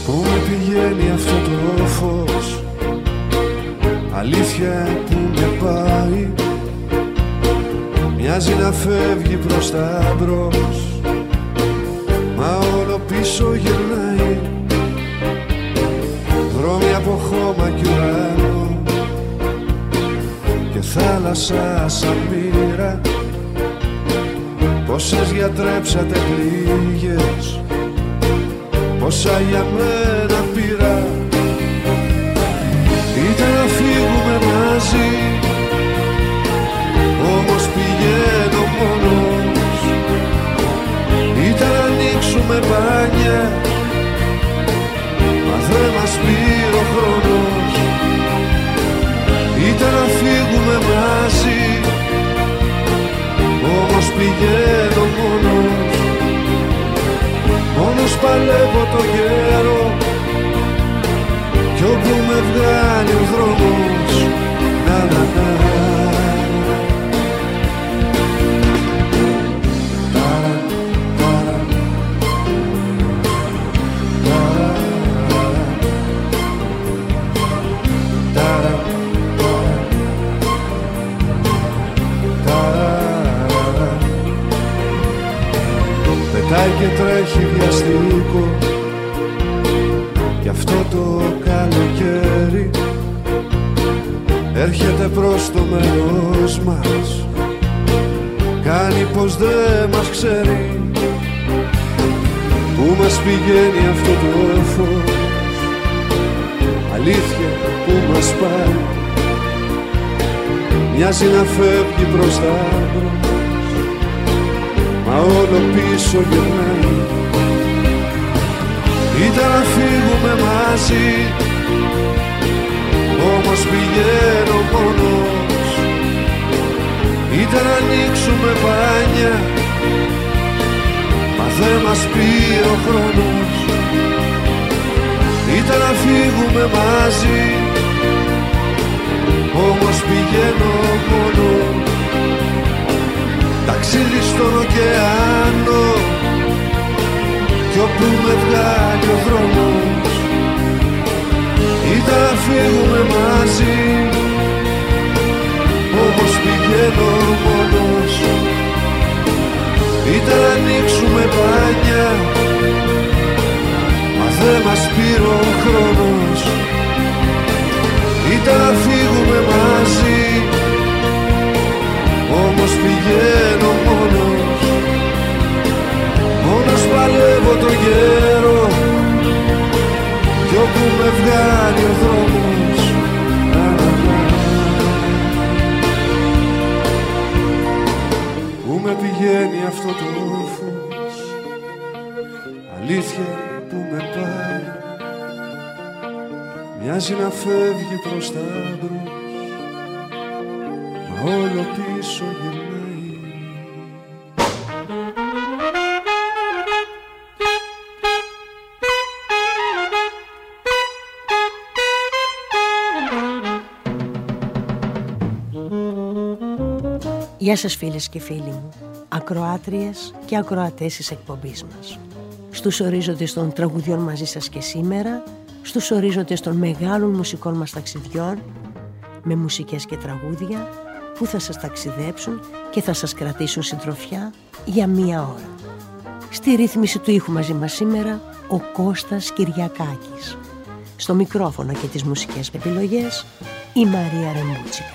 Πού με πηγαίνει αυτό το φως, αλήθεια που με πάει. Μοιάζει να φεύγει προς τα μπρος, μα όλο πίσω γυρνάει. Δρόμοι από χώμα κι ουρανό και θάλασσα σαν μοίρα. Πόσες γιατρέψατε πληγές, πόσα για μένα πήρα. Ήταν να φύγουμε μαζί, όμως πηγαίνω μόνος. Ήταν να ανοίξουμε μπάνια, μα δεν μας πήρε ο χρόνος. Ήταν να φύγουμε μαζί, όμως πηγαίνω μόνος. Μόνος παλεύω το γέρο κι όπου με βγάλει ο δρόμος. Να, να, να. Πετάει και τρέχει βιαστικό κι αυτό το καλοκαίρι έρχεται προς το μέρος μας. Κάνει πως δεν μας ξέρει. Πού μας πηγαίνει αυτό το φως, αλήθεια που μας πάει. Μοιάζει να φεύγει προς τα μπρος, μα όλο πίσω γυρνάει. Ήταν να φύγουμε μαζί, όμως πηγαίνω μόνος. Ήταν να ανοίξουμε μπάνια, μα δεν μας πήρε ο χρόνος. Ήταν να φύγουμε μαζί, όμως πηγαίνω μόνος. Ταξίδι στον ωκεάνο κι όπου με βγάλει ο δρόμος. Ήταν να φύγουμε μαζί, όμως πηγαίνω μόνος. Ήταν να ανοίξουμε μπάνια, μα δεν μας πήρε ο χρόνος. Ήταν να φύγουμε μαζί, όμως πηγαίνω μόνος. Μόνος παλεύω το γέρο κι όπου με βγάλει ο δρόμος. Πού με πηγαίνει αυτό το φως, αλήθεια που με πάει. Μοιάζει να φεύγει προς τα μπρος, μα όλο πίσω γυρνάει. Γεια σας φίλες και φίλοι μου, ακροάτριες και ακροατές της εκπομπής μας. Στους ορίζοντες των τραγουδιών μαζί σας και σήμερα, στους ορίζοντες των μεγάλων μουσικών μας ταξιδιών, με μουσικές και τραγούδια που θα σας ταξιδέψουν και θα σας κρατήσουν συντροφιά για μία ώρα. Στη ρύθμιση του ήχου μαζί μας σήμερα ο Κώστας Κυριακάκης. Στο μικρόφωνο και τις μουσικές επιλογές η Μαρία Ρεμπούτσικα.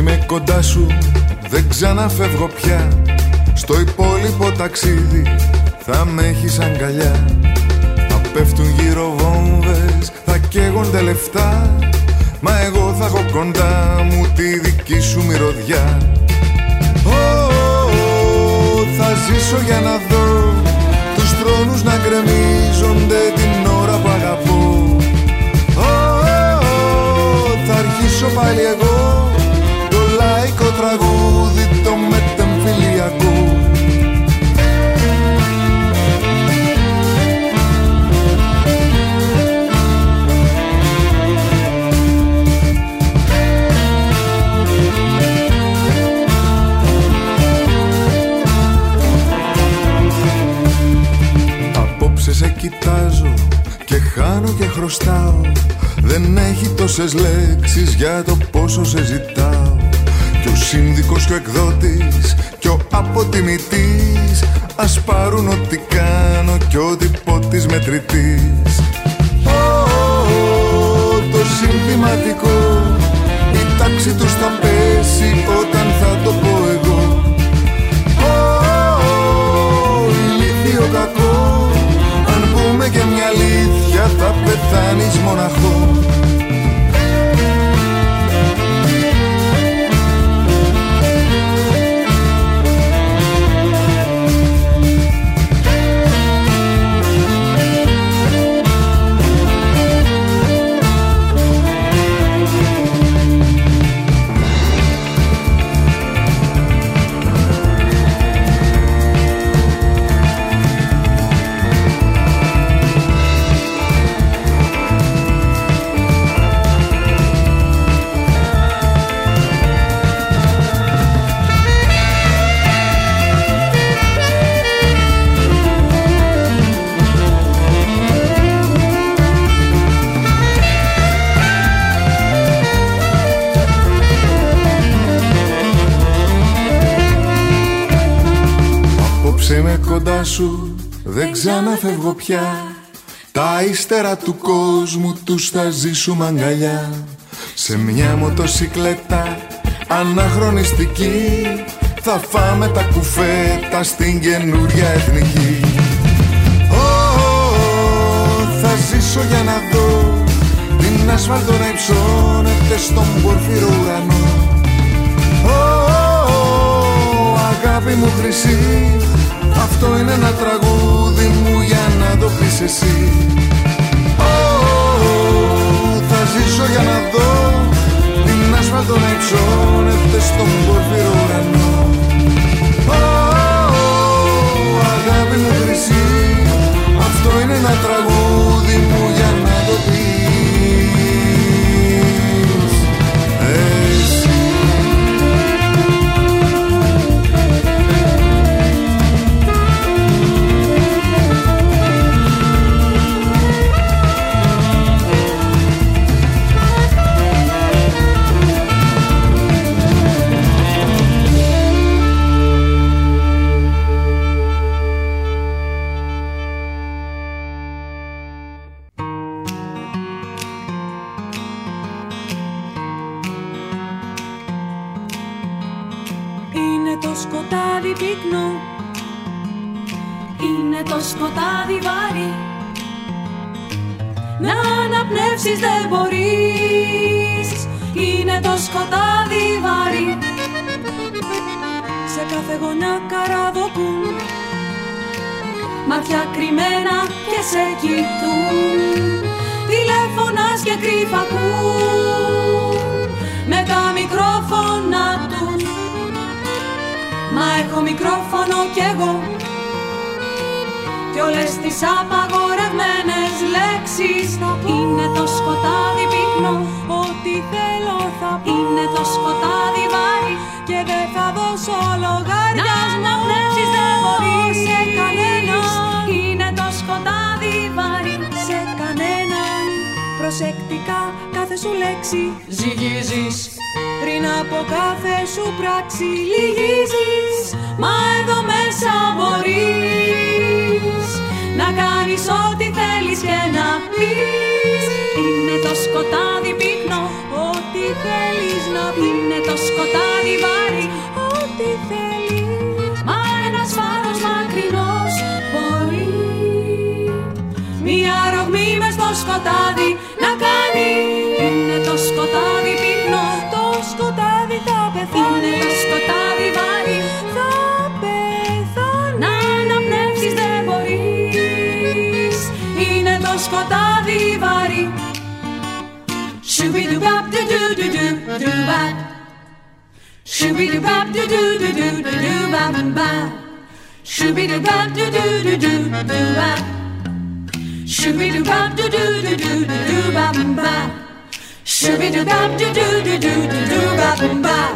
είμαι κοντά σου, δεν ξαναφεύγω πια. Στο υπόλοιπο ταξίδι θα με έχεις αγκαλιά. Θα πέφτουν γύρω βόμβες, θα καίγονται λεφτά, μα εγώ θα έχω κοντά μου τη δική σου μυρωδιά. Θα ζήσω για να δω τους θρόνους να γκρεμίζονται την ώρα που αγαπώ. Θα αρχίσω πάλι εγώ το λαϊκό τραγούδι, το μετεμφυλιακό. Απόψε σε κοιτάζω και χάνω και χρωστάω. Δεν έχει τόσες λέξεις για το πόσο σε ζητάω. Κι ο σύνδικος και ο εκδότης και ο αποτιμητής ας πάρουν ό,τι κάνω κι ό,τι πω της μετρητής. Το συνθηματικό, η τάξη τους θα πέσει όταν θα το πω εγώ. Ηλίθιο κακό, αν πούμε και μια αλήθεια θα πεθάνεις μοναχό. Είμαι κοντά σου, δεν ξαναφεύγω πια. Τα ύστερα του κόσμου τους θα ζήσουμε αγκαλιά. Σε μια μοτοσικλέτα αναχρονιστική θα φάμε τα κουφέτα στην καινούρια εθνική. Θα ζήσω για να δω την ασφάλτο να υψώνεται στον πορφύρο ουρανό. Αγάπη μου χρυσή, αυτό είναι ένα τραγούδι μου για να το πεις εσύ. Θα ζήσω για να δω την άσφαλτο να υψώνεται στον πορφύρο ουρανό. Αγάπη μου χρυσή, αυτό είναι ένα τραγούδι μου για να το πεις εσύ. σκοτάδι πυκνό, είναι το σκοτάδι βαρύ. Να αναπνεύσεις δεν μπορείς, είναι το σκοτάδι βαρύ. Σε κάθε γωνιά καραδοκούν, μάτια κρυμμένα και σε κοιτούν. Τηλέφωνας και κρυφακούν με τα μικρόφωνα τους. Μα έχω μικρόφωνο κι εγώ κι όλες τις απαγορευμένες λέξεις είναι το σκοτάδι πυκνό. Ό,τι θέλω θα πω, είναι το σκοτάδι βαρύ και δεν θα δώσω λογαριασμό. Να αναπνεύσεις δεν μπορείς σε κανέναν, είναι το σκοτάδι βαρύ σε κανέναν. Προσεκτικά κάθε σου λέξη ζυγίζεις, πριν από κάθε σου πράξη λυγίζεις. Μα εδώ μέσα μπορείς να κάνεις ό,τι θέλεις και να πεις. Είναι το σκοτάδι πυκνό, ό,τι θέλεις να πει? Είναι το σκοτάδι βάρη, ό,τι θέλεις. Μα ένας φάρος μακρινός μπορεί μια ρογμή μες στο σκοτάδι να κάνει. Είναι το σκοτάδι πυκνό, το σκοτάδι θα πεθάνει. Είναι το σκοτάδι βάρη, θα πεθάνει. Να αναπνεύσεις δεν μπορείς, είναι το σκοτάδι βάρη. Shoo-be-doo-bop-doo-doo-doo-doo-bop. Shoo-be-doo-bop-doo-doo-doo-doo-bop-bop. Shoo-be-doo-bop-doo-doo-doo-doo-bop. Shoo-be-doo-bop-doo-doo-doo-doo-bop-bop. Shoo-be-doo-bop-doo-doo-doo-doo-bop-bop.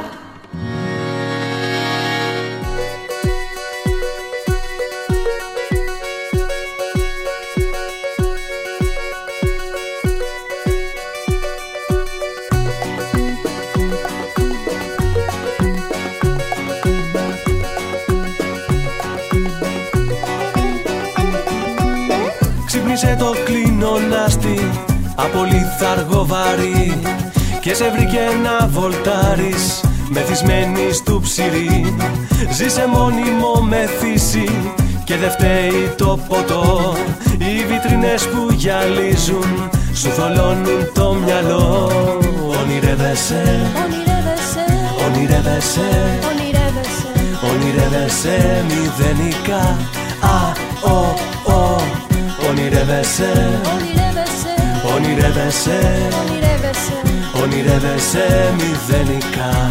Ξύπνησε το κλινονάστη από λιθαργό βαρύ και σε βρήκε να βολτάρεις μεθυσμένη του ψηρή. Ζήσε μόνιμο μεθύσι και δε φταίει το ποτό. Οι βιτρίνες που γυαλίζουν σου θολώνουν το μυαλό. Ονειρεύεσαι, ονειρεύεσαι, ονειρεύεσαι μηδενικά. Ονειρεύεσαι, ονειρεύεσαι, ονειρεύεσαι μηδενικά.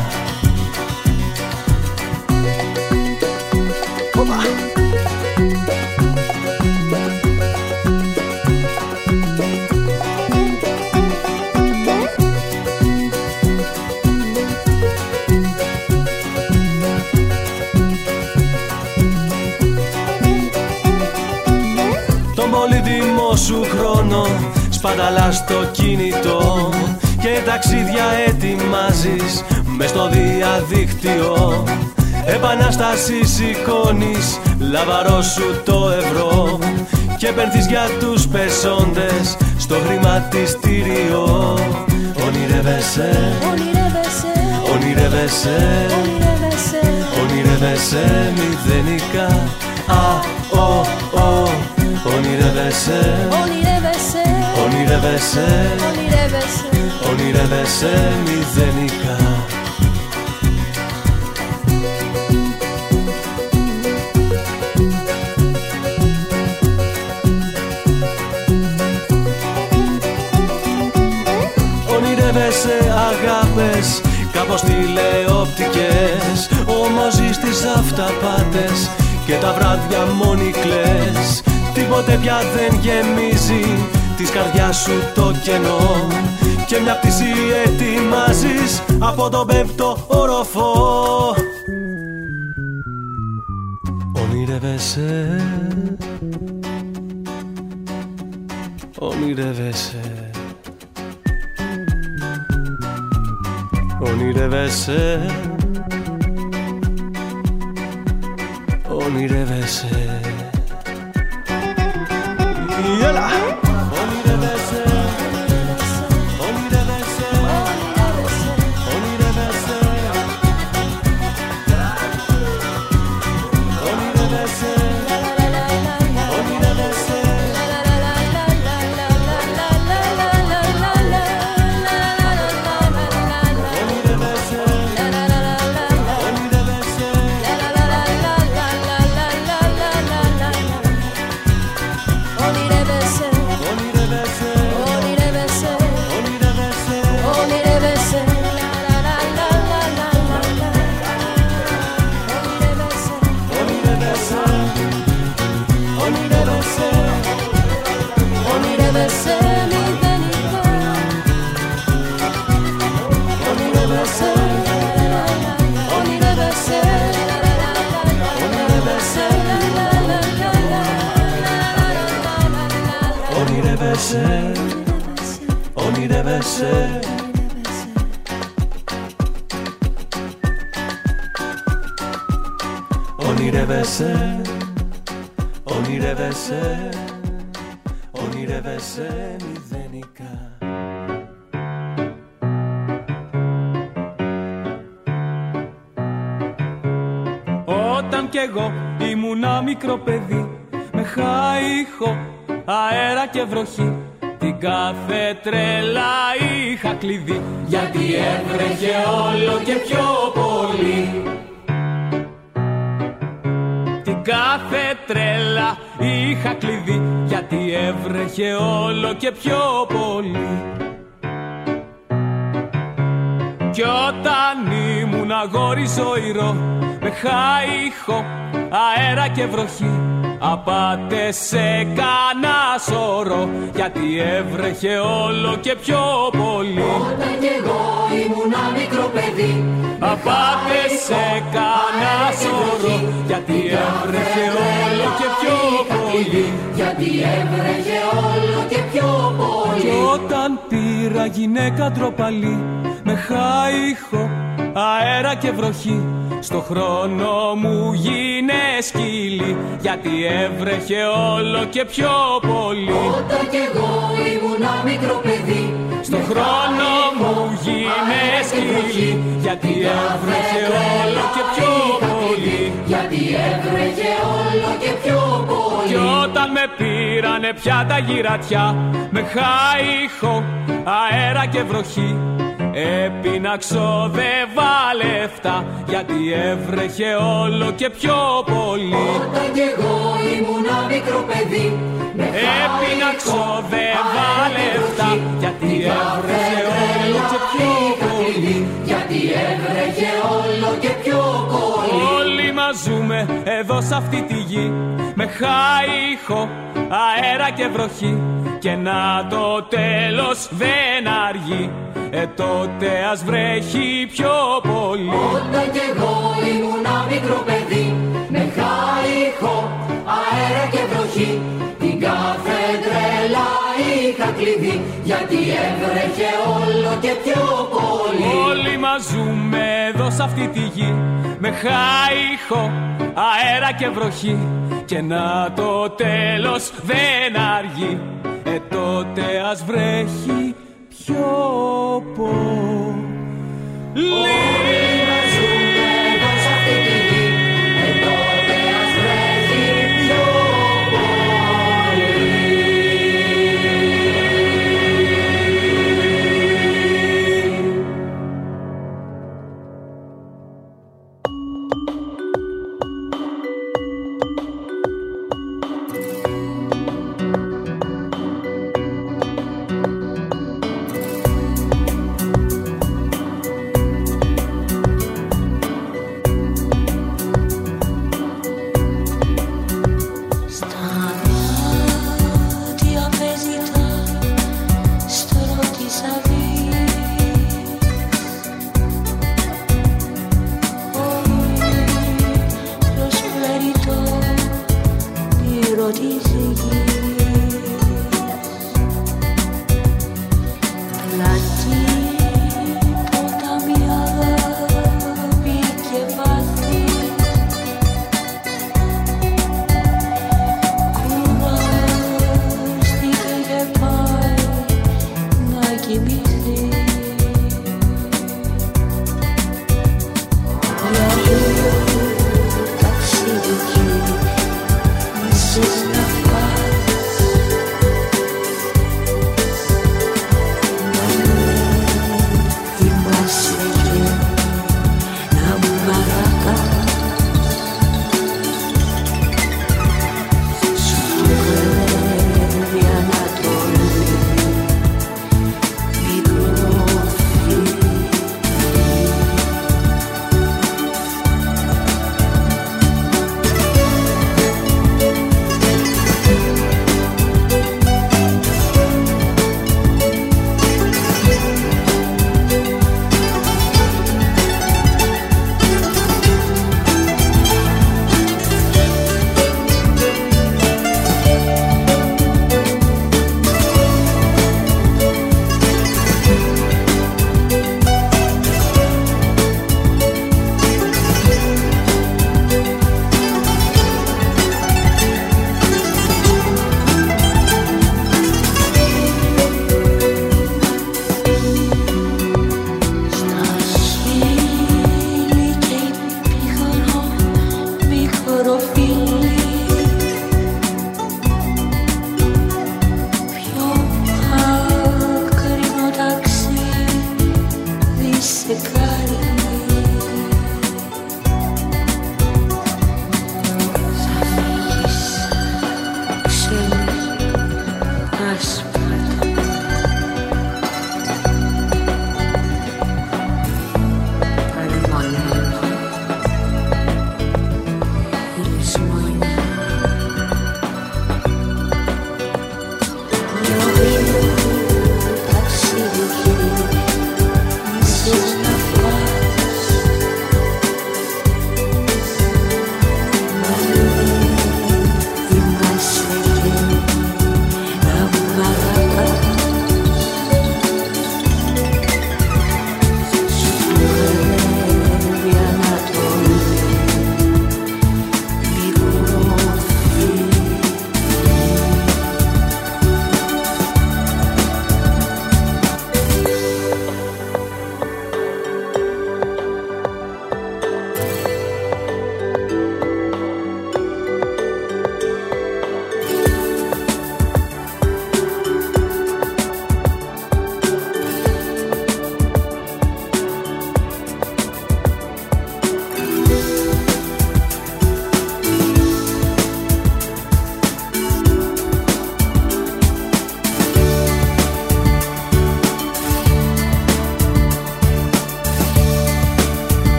Σου χρόνο σπαταλάς στο κινητό και ταξίδια ετοιμάζεις μες στο διαδίκτυο. Επανάσταση σηκώνεις, λαβαρό σου το ευρώ και πένθεις για τους πεσόντες στο χρηματιστήριο. Ονειρεύεσαι, ονειρεύεσαι, ονειρεύεσαι μηδενικά. Ονειρεύεσαι, ονειρεύεσαι, ονειρεύεσαι μηδενικά. Ονειρεύεσαι αγάπες κάπως τηλεοπτικές, όμως ζεις τις αυταπάτες και τα βράδια μόνοι κλαις. Τίποτε πια δεν γεμίζει της καρδιάς σου το κενό και μια πτήση ετοιμάζεις από τον πέμπτο όροφο. Ονειρεύεσαι, ονειρεύεσαι, ονειρεύεσαι, ονειρεύεσαι. Yalla! Ονειρεύεσαι, ονειρεύεσαι, ονειρεύεσαι, ονειρεύεσαι, ονειρεύεσαι. Ονειρεύεσαι, ονειρεύεσαι, ονειρεύεσαι, ονειρεύεσαι μηδενικά. κι εγώ ήμουνα μικρό παιδί, με χάιχο, αέρα και βροχή. Την κάθε τρέλα είχα κλειδί, γιατί έβρεχε όλο και πιο πολύ. Την κάθε τρέλα είχα κλειδί, γιατί έβρεχε όλο και πιο πολύ. Κι όταν ήμουν αγόρι ζωηρό, με χάιχο, αέρα και βροχή, απάτες έκανα σωρό, γιατί έβρεχε όλο και πιο πολύ. Όταν κι εγώ ήμουνα μικρό παιδί, απάτες έκανα σωρό, γιατί έβρεχε όλο και πιο πολύ. Γιατί έβρεχε όλο και πιο πολύ. Κι όταν πήρα γυναίκα ντροπαλή, με χάιχο, αέρα και βροχή, στο χρόνο μου γίνε σκύλι, γιατί έβρεχε όλο και πιο πολύ. Όταν κι εγώ ήμουνα μικρό παιδί, στο χρόνο μου γίνε σκύλι, γιατί έβρεχε όλο και πιο πολύ. Γιατί έβρεχε όλο και πιο πολύ. Κι όταν με πήρανε πια τα γυρατιά, με χάιχο, αέρα και βροχή, έπινα ξόδευα λεφτά, γιατί έβρεχε όλο και πιο πολύ. Όταν κι εγώ ήμουνα μικρό παιδί, έπινα ξόδευα λεφτά, γιατί έβρεχε όλο και πιο πολύ. Γιατί έβρεχε όλο και πιο πολύ. Όλοι μας ζούμε εδώ σ' αυτή τη γη, με χάιχο, αέρα και βροχή, και να το τέλος δεν αργεί, τότε ας βρέχει πιο πολύ. Όταν κι εγώ ήμουνα μικρό παιδί, με χάιχο, αέρα και βροχή, την κάθε τρέλα είχα κλειδί, γιατί έβρεχε όλο και πιο πολύ. Όλοι μας ζούμε εδώ σ' αυτή τη γη, με χάιχο, αέρα και βροχή, και να το τέλος δεν αργεί, τότε ας βρέχει πιο πολύ. Όλοι μας ζούμε εδώ σ' αυτή τη γη, τότε ας βρέχει πιο πολύ.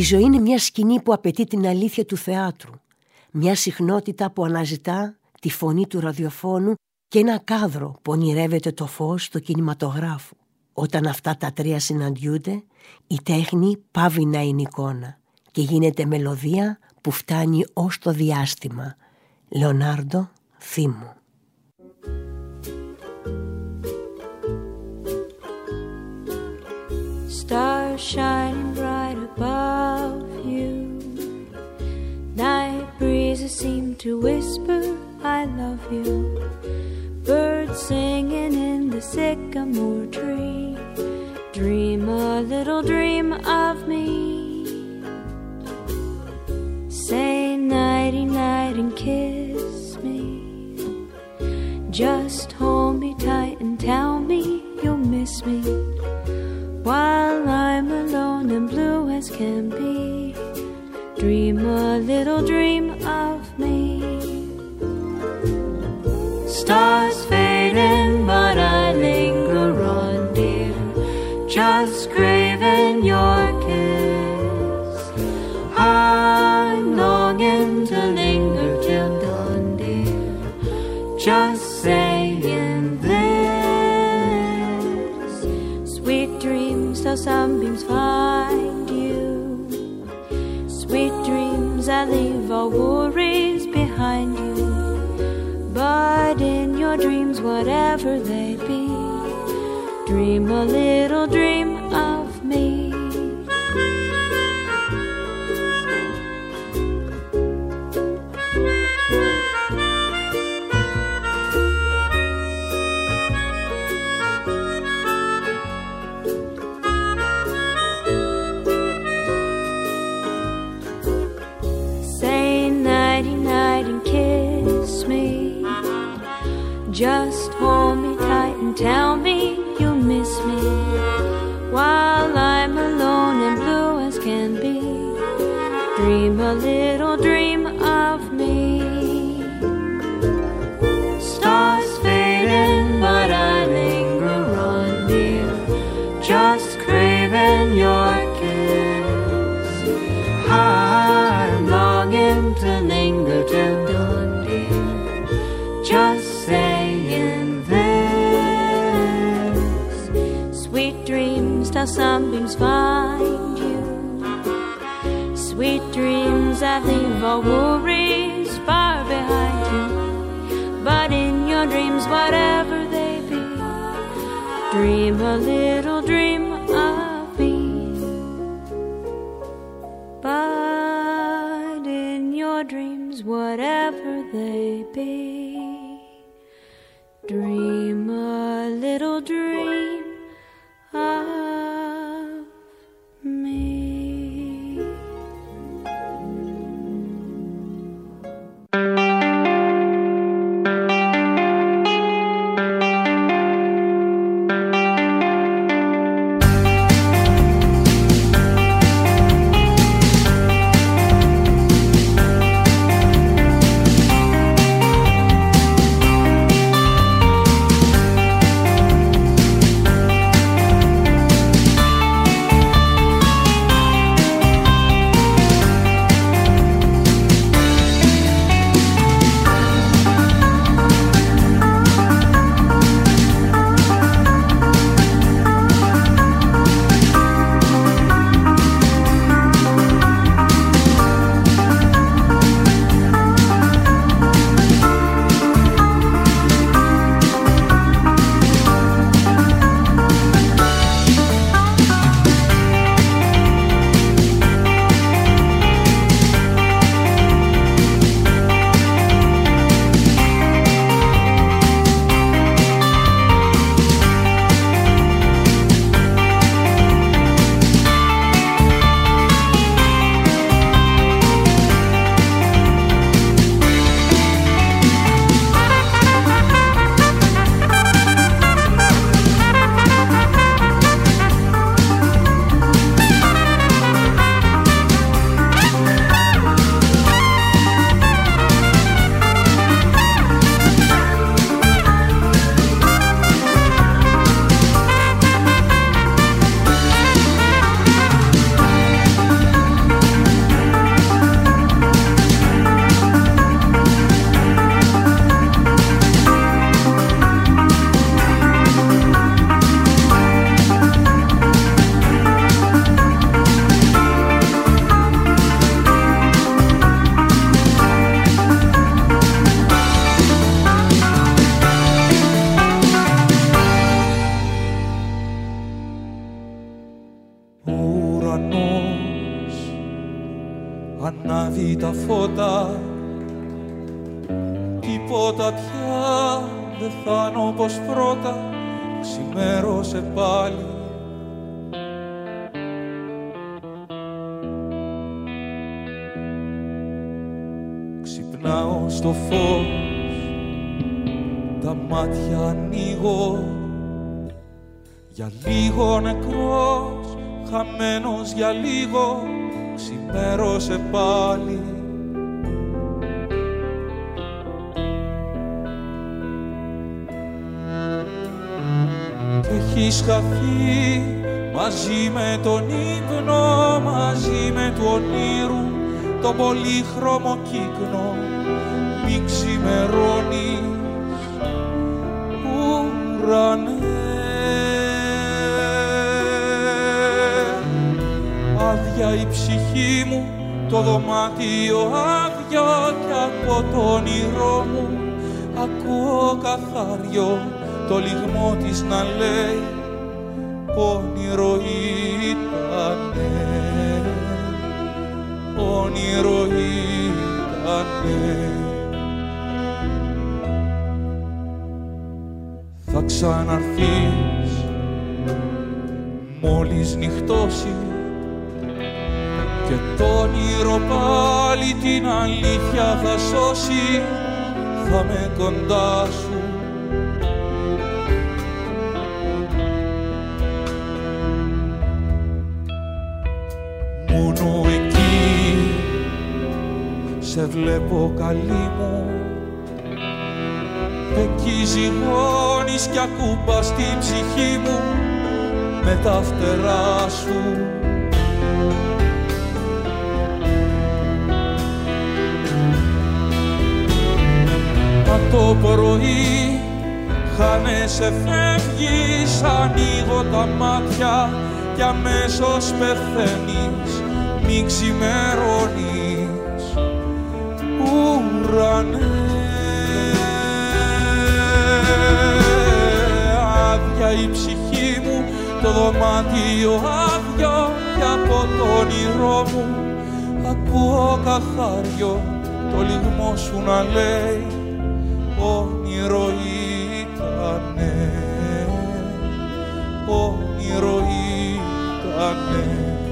ζωή είναι μια σκηνή που απαιτεί την αλήθεια του θεάτρου, μια συχνότητα που αναζητά τη φωνή του ραδιοφώνου και ένα κάδρο που ονειρεύεται το φως του κινηματογράφου. Όταν αυτά τα τρία συναντιούνται, η τέχνη πάβει να είναι εικόνα και γίνεται μελωδία που φτάνει ως το διάστημα. Λεωνάρντο Θήμου. Stars shining bright above you. Night breezes seem to whisper, I love you. Birds singing in the sycamore tree. Dream a little dream of me. Say nighty night and kiss me. Just hold me tight and tell me you'll miss me. While I'm alone and blue as can be, dream a little dream of me. Stars fading, but I linger on, dear, just craving your kiss. I'm longing to linger till dawn, dear, just saying this. Sweet dreams till sunbeams find you. Sweet dreams that leave all worries behind you. But in your dreams, whatever they be, dream a little dream of me. Say nighty night and kiss me. Just hold me tight and tell me you'll miss me. While I'm alone and blue as can be, dream a little dream of me. Stars fading, but I linger on, dear, just craving your kiss. I'm longing to linger till dawn, dear, just saying this. Sweet dreams till sunbeams find you. Sweet dreams that leave all worries far behind you. But in your dreams, whatever they be, dream a little dream of me. But in your dreams, whatever they be, dream a little dream of me. φώτα. Τίποτα πια δεν θα είναι όπως πρώτα, ξημέρωσε πάλι. Ξυπνάω στο φως, τα μάτια ανοίγω, για λίγο νεκρός, χαμένος για λίγο, ξημέρωσε πάλι. Κι έχεις χαθεί μαζί με τον ύπνο, μαζί με του ονείρου το πολύχρωμο κύκνο. Μη ξημερώνεις, ουρανέ. Άδεια η ψυχή μου, το δωμάτιο άδειο, κι από το όνειρό μου ακούω καθάριο το λυγμό της να λέει όνειρο ήτανε, όνειρο ήτανε. Θα ξαναρθείς μόλις νυχτώσει και το όνειρο πάλι την αλήθεια θα σώσει, θα με κοντά σου. Μόνο εκεί σε βλέπω καλή μου, εκεί ζυγώνεις κι ακούμπας την ψυχή μου με τα φτερά σου. Μα το πρωί χάνεσαι, φεύγεις, ανοίγω τα μάτια κι αμέσως πεθαίνεις, μη ξημερώνεις, ουρανέ. Άδεια η ψυχή μου, το δωμάτιο άδειο, κι από το όνειρό μου ακούω καθάριο το λυγμό σου να λέει όνειρο ήτανε, όνειρο ήτανε.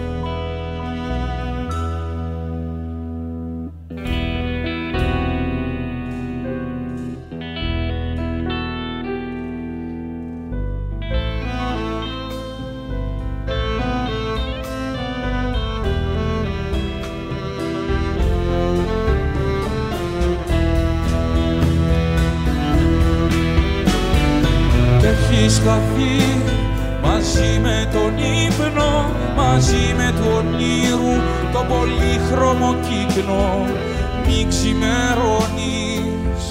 Έχεις χαθεί μαζί με τον ύπνο, μαζί με του ονείρου το πολύχρωμο κύκνο. Μη ξημερώνεις,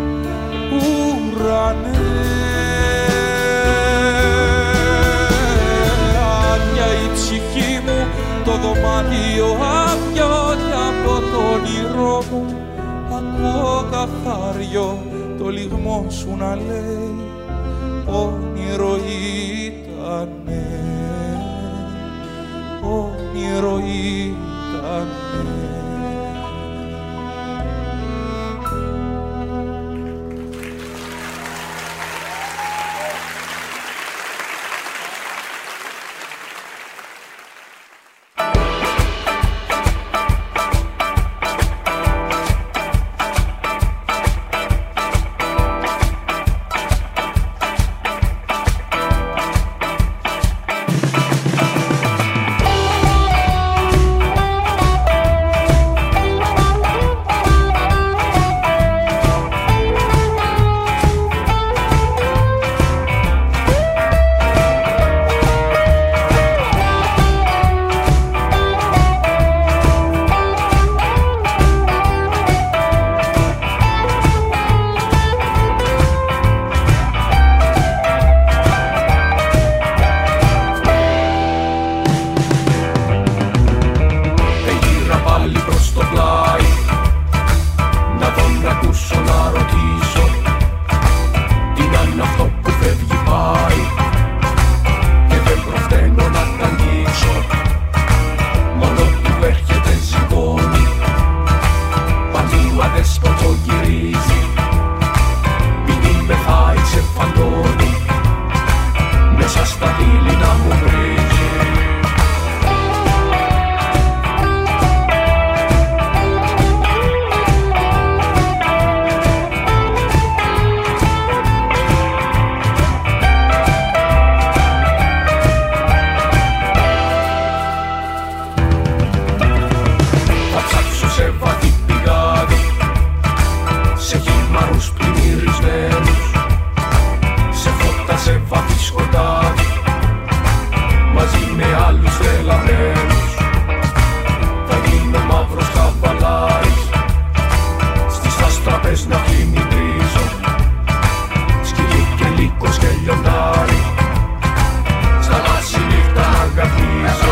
ουρανέ. Άδεια η ψυχή μου, το δωμάτιο άδειο, κι από το όνειρό μου ακούω καθάριο το λυγμό σου να λέει όνειρο ήτανε, όνειρο ήτανε. αδέσποτο γυρίζει. Μην με φάει ξεφαντώνει, μέσα στα δίλη να μου βρίζει. Σε βάθη σκοτάδι, μαζί με άλλους τρελαμένους, θα γίνω μαύρος καβαλάρης, στις αστραπές να πλημμυρίζω, σκυλί και λύκος και λιοντάρι, στα λάση νύχτα να αγκαθίζω.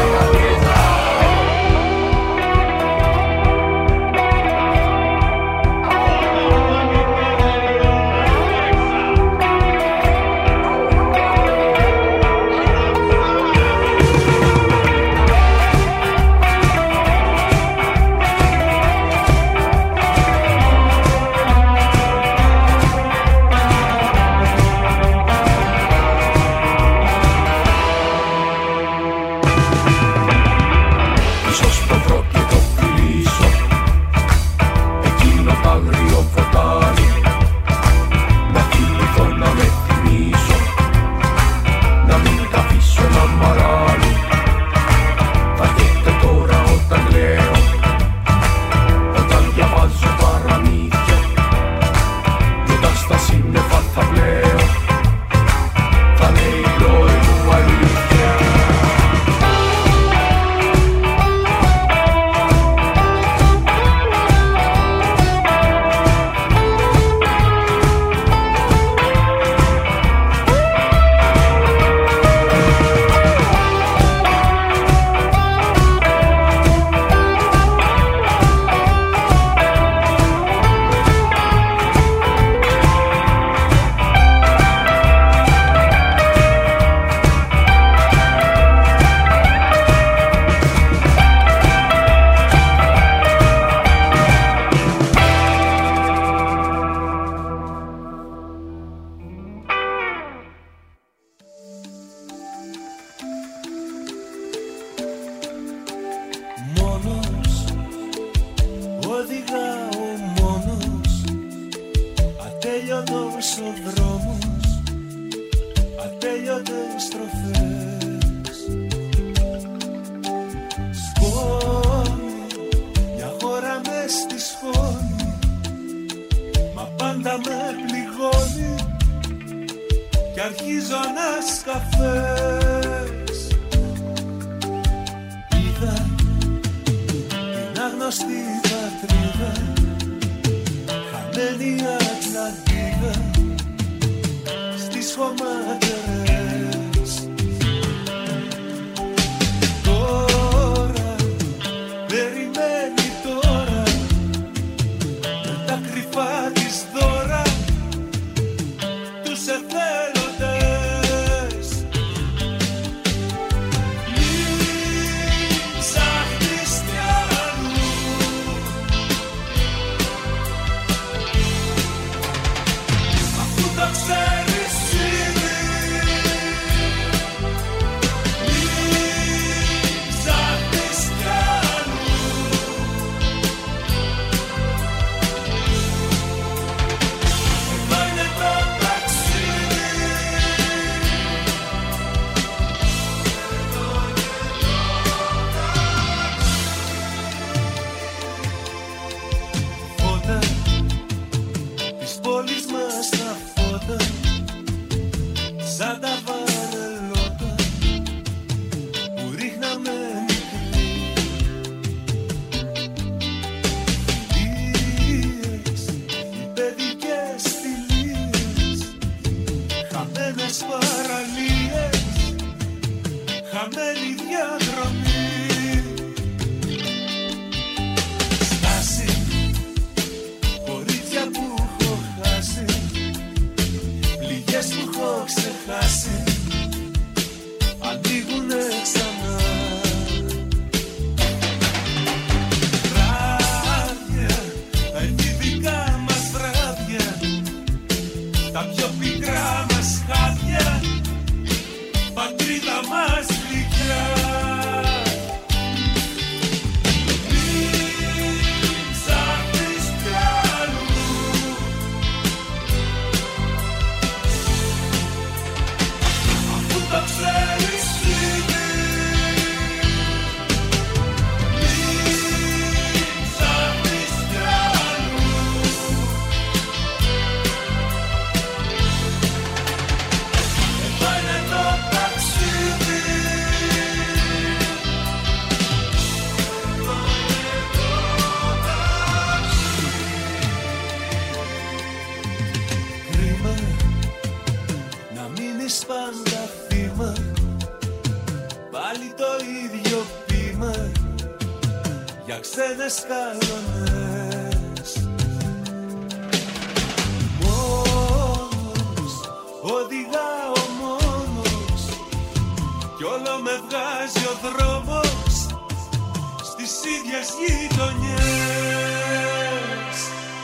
Ξέρεις ήδη τα πιο πικρά μας χάδια, πατρίδα μας γλυκιά. Μην ψάχνεις κι αλλού, αφού τα ξέρεις ήδη. Πάντα θύμα, πάλι το ίδιο πείμα για ξένες καλονές. Μόνος, οδηγάω μόνος κι όλο με βγάζει ο δρόμος στις ίδιες γειτονιές.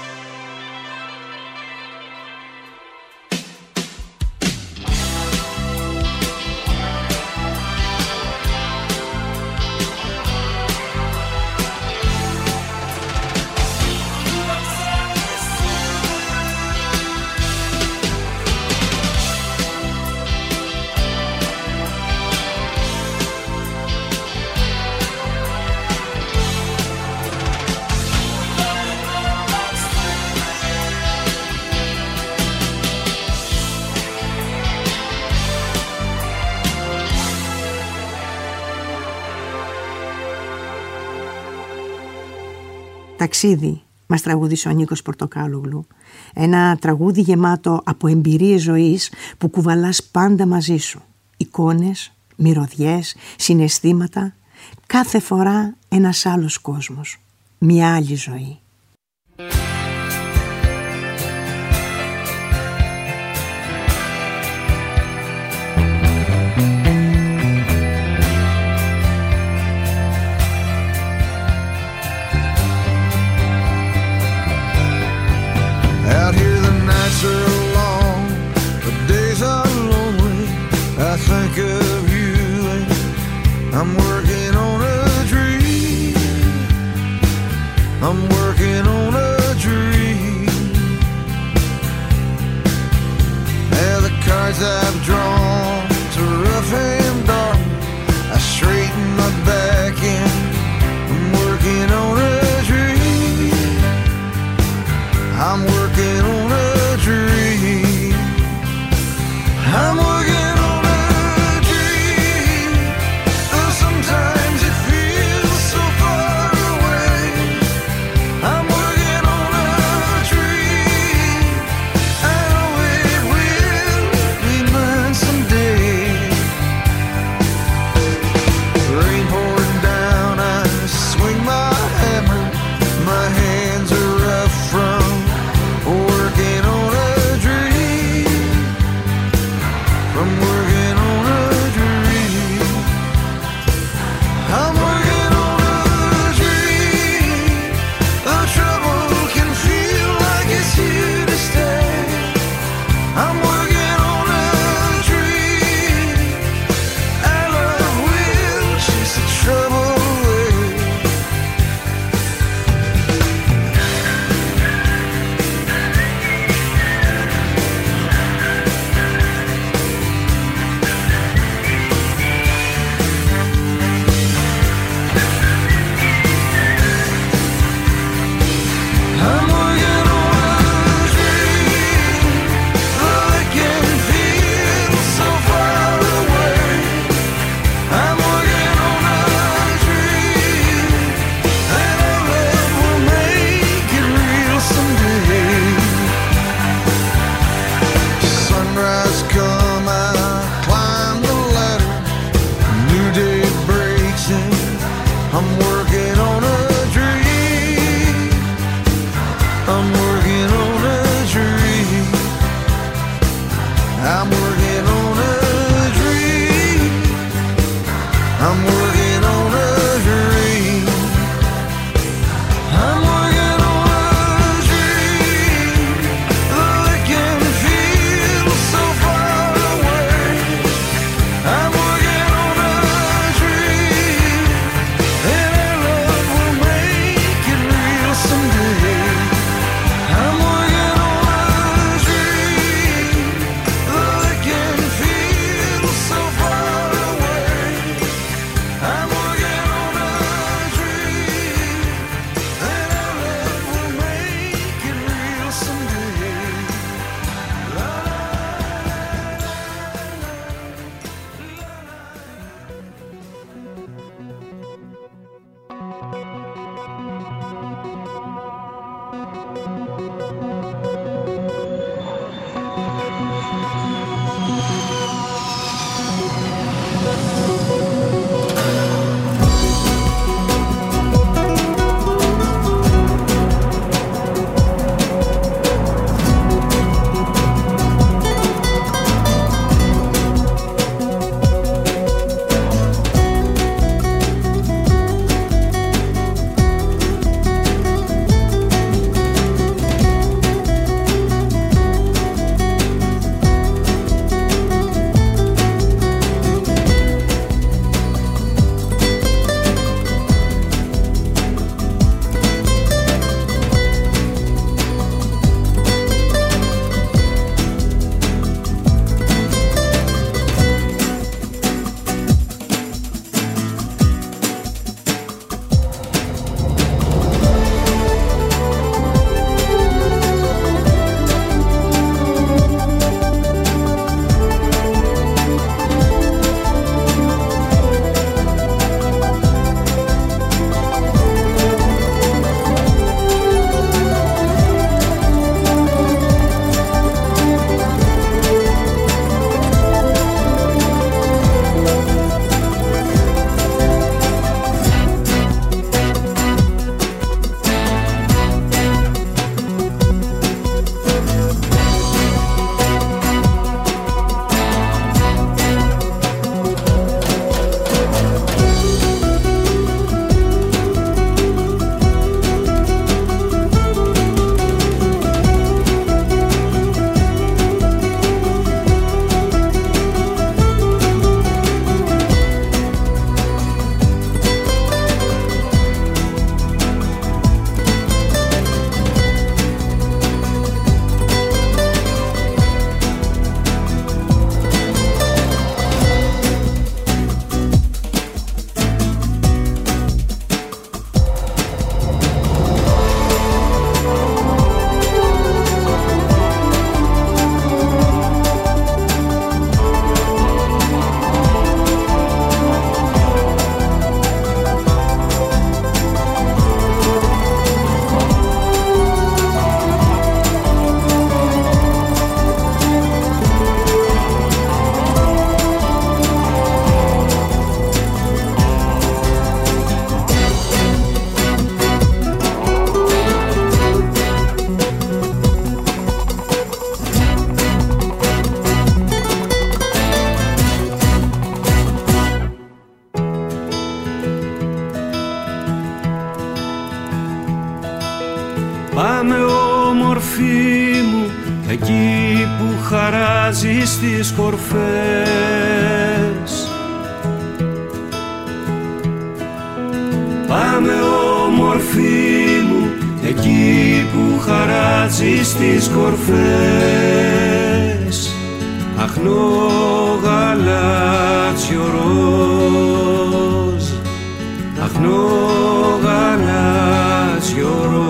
Ταξίδι μας τραγούδισε ο Νίκος Πορτοκάλογλου. Ένα τραγούδι γεμάτο από εμπειρίες ζωής που κουβαλάς πάντα μαζί σου. Εικόνες, μυρωδιές, συναισθήματα. Κάθε φορά ένας άλλος κόσμος. Μια άλλη ζωή. Out here the nights are long, the days are lonely. I think of you and I'm working on a dream. I'm working on a dream. Yeah, the cards I've drawn to rough and dark, I straighten my back and I'm working on a dream. I'm working on a dream. I'm working on a dream. Though sometimes it feels so far away. I'm working on a dream. I know it will be mine someday. Rain pouring down, I swing my hammer. My hands are rough from working on a dream. From working on a dream. I'm working on a dream. The trouble can feel like it's here to stay. I'm working on a dream. Our love will chase the trouble away. I'm working on a dream. Though it can feel so far away. I'm working on a dream. And our love will make it real someday. Sunrise come, I climb the ladder. A new day breaks in. I'm working on a dream. I'm working on a dream. I'm working on a dream. I'm working on a dream. I'm working on a dream. Though it can feel Πάμε όμορφη μου εκεί που χαράζει στις κορφές. Πάμε όμορφη μου εκεί που χαράζει στις κορφές. Αχνό γαλάτσιο ροζ, αχνό γαλάτσιο ροζ.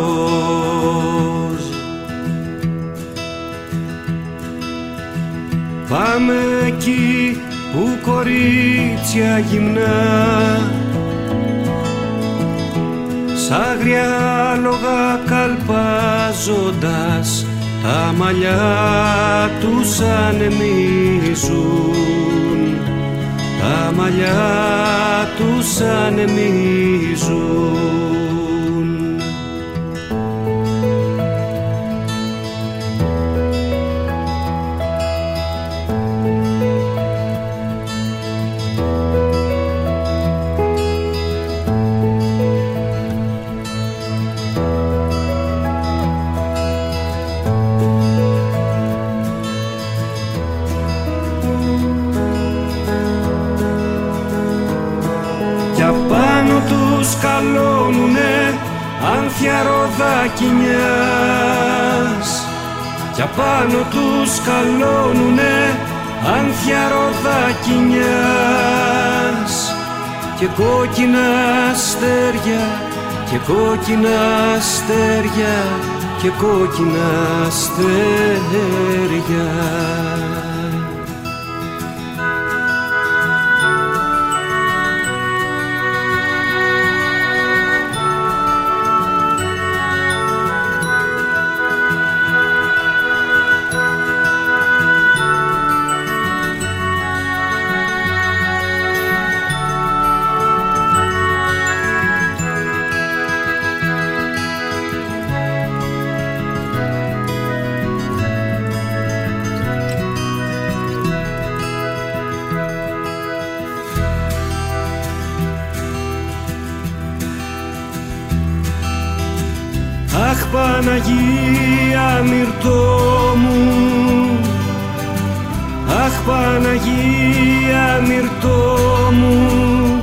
Πάμε εκεί που κορίτσια γυμνά σ' άγρια άλογα καλπάζοντας τα μαλλιά τους ανεμίζουν, τα μαλλιά τους ανεμίζουν. Σκαλώνουνε άνθια ροδακινιάς, κι απάνω τους σκαλώνουνε άνθια ροδακινιάς, και κόκκινα αστέρια, και κόκκινα αστέρια, και κόκκινα αστέρια. Παναγία Μυρτώ μου, αχ Παναγία Μυρτώ μου,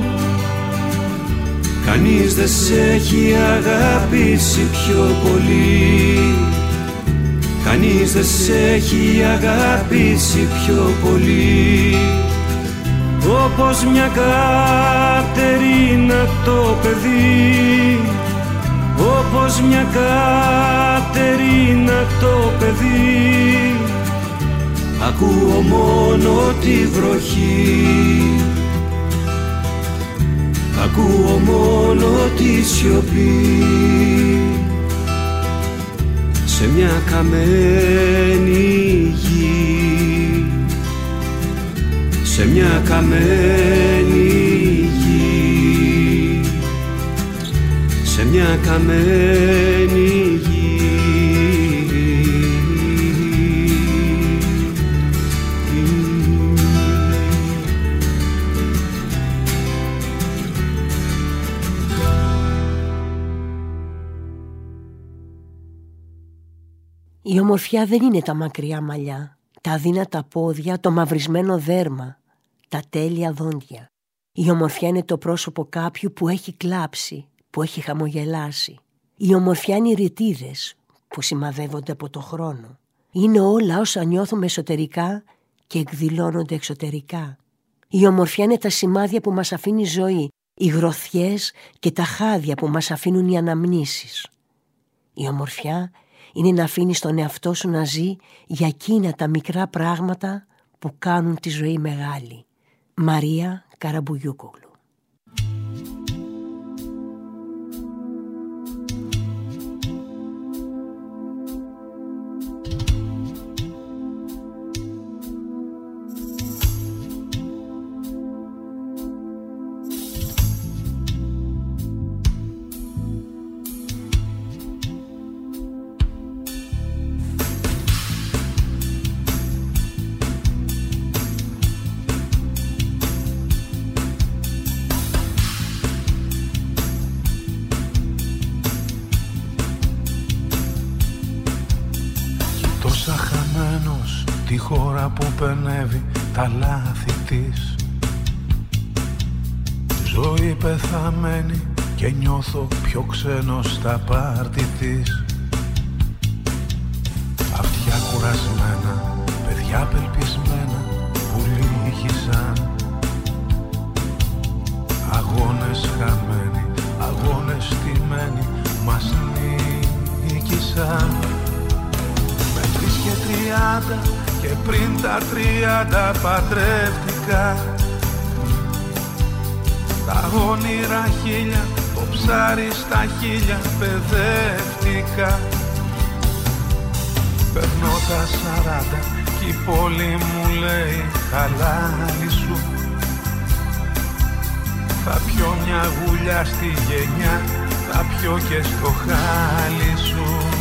κανείς δεν σε έχει αγαπήσει πιο πολύ, κανείς δεν σε έχει αγαπήσει πιο πολύ, όπως μια Κατερίνα το παιδί, όπως μια Κατερίνα το παιδί. Ακούω μόνο τη βροχή, ακούω μόνο τη σιωπή, σε μια καμένη γη, σε μια καμένη γη, σε μια καμένη γη. Η ομορφιά δεν είναι τα μακριά μαλλιά, τα αδύνατα πόδια, το μαυρισμένο δέρμα, τα τέλεια δόντια. Η ομορφιά είναι το πρόσωπο κάποιου που έχει κλάψει, που έχει χαμογελάσει. Η ομορφιά είναι οι ρητίδες που σημαδεύονται από το χρόνο. Είναι όλα όσα νιώθουμε εσωτερικά και εκδηλώνονται εξωτερικά. Η ομορφιά είναι τα σημάδια που μας αφήνει η ζωή, οι γροθιές και τα χάδια που μας αφήνουν οι αναμνήσεις. Η ομορφιά είναι να αφήνεις τον εαυτό σου να ζει για εκείνα τα μικρά πράγματα που κάνουν τη ζωή μεγάλη. Μαρία Καραμπουγιούκογλου. Τη χώρα που πενεύει τα λάθη της, ζωή πεθαμένη και νιώθω πιο ξένος στα πάρτι της. Αυτιά κουρασμένα, παιδιά απελπισμένα που λύγησαν, αγώνες χαμένοι, αγώνες στημένοι μας νίκησαν. Με 3 και 30 και πριν τα 30 παντρεύτηκα, τα όνειρα χίλια, το ψάρι στα χίλια παιδεύτηκα. Περνώ τα 40 κι η πόλη μου λέει χαλάλι σου, θα πιω μια γουλιά στη γενιά, θα πιω και στο χάλι σου.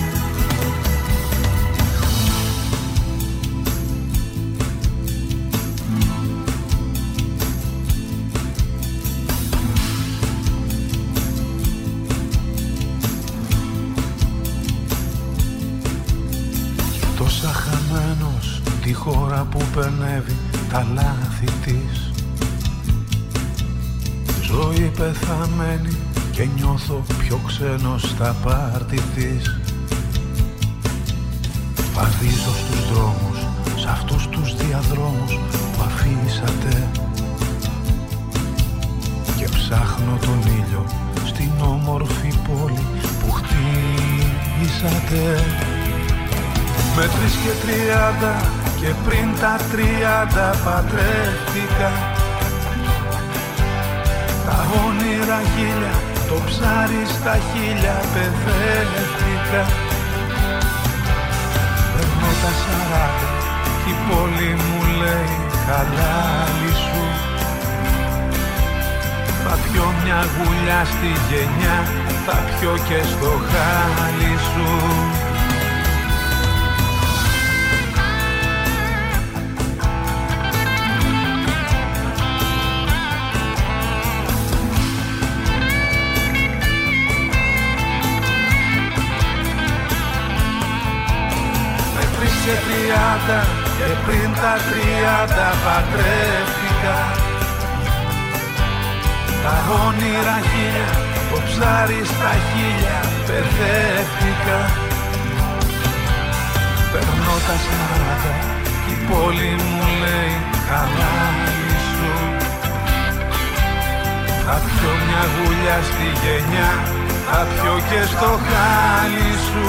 Τόσα χαμένος τη χώρα που πενεύει τα λάθη της, ζωή πεθαμένη και νιώθω πιο ξένος στα πάρτι της. Βαδίζω στους δρόμους, σ' αυτούς τους διαδρόμους που αφήσατε, και ψάχνω τον ήλιο στην όμορφη πόλη που χτίσατε. Με 3 και 30 και πριν τα 30 παντρεύτηκα, τα όνειρα χίλια, το ψάρι στα χίλια παιδεύτηκα. Περνώ τα 40 κι η πόλη μου λέει χαλάλι σου, θα πιω μια γουλιά στη γενιά, θα πιω και στο χάλι σου. σε 30 και πριν τα 30 παντρεύτηκα. Τα όνειρα χίλια, το ψάρι στα χίλια παιδεύτηκα. Περνώ τα 40 κι η πόλη μου λέει χαλάλι σου. Θα πιω μια γουλιά στη γενιά, θα πιω και στο χάλι σου.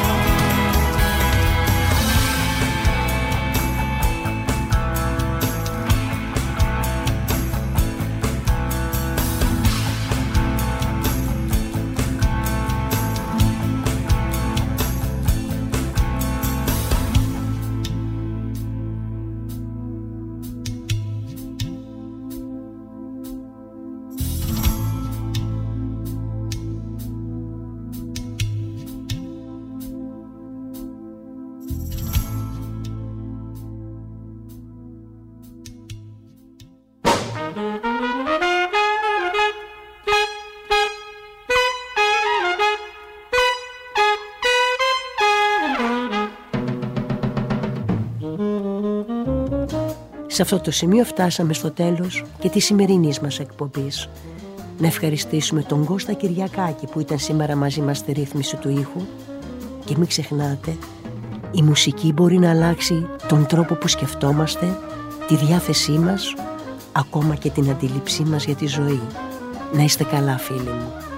Σε αυτό το σημείο φτάσαμε στο τέλος και της σημερινής μας εκπομπής. Να ευχαριστήσουμε τον Κώστα Κυριακάκη που ήταν σήμερα μαζί μας στη ρύθμιση του ήχου. Και μην ξεχνάτε, η μουσική μπορεί να αλλάξει τον τρόπο που σκεφτόμαστε, τη διάθεσή μας, ακόμα και την αντίληψή μας για τη ζωή. Να είστε καλά, φίλοι μου.